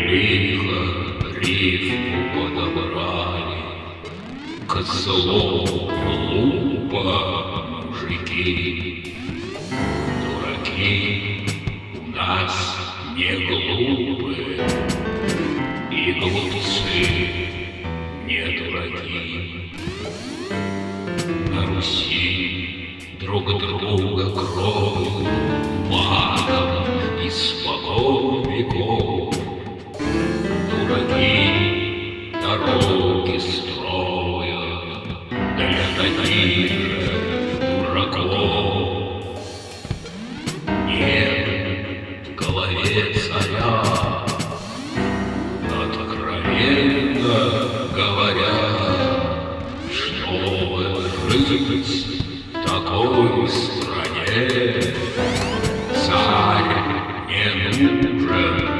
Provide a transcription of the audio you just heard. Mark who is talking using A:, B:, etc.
A: Лихо рифму подобрали, к слову глупо, мужики. Дураки у нас не глупые, и глупцы не дураки. На Руси друг друга кроют матом испокон веков. Дураки дороги строят для таких же дураков. Нет в голове царя, откровенно говоря, чтобы жить в такой стране, царь не нужен.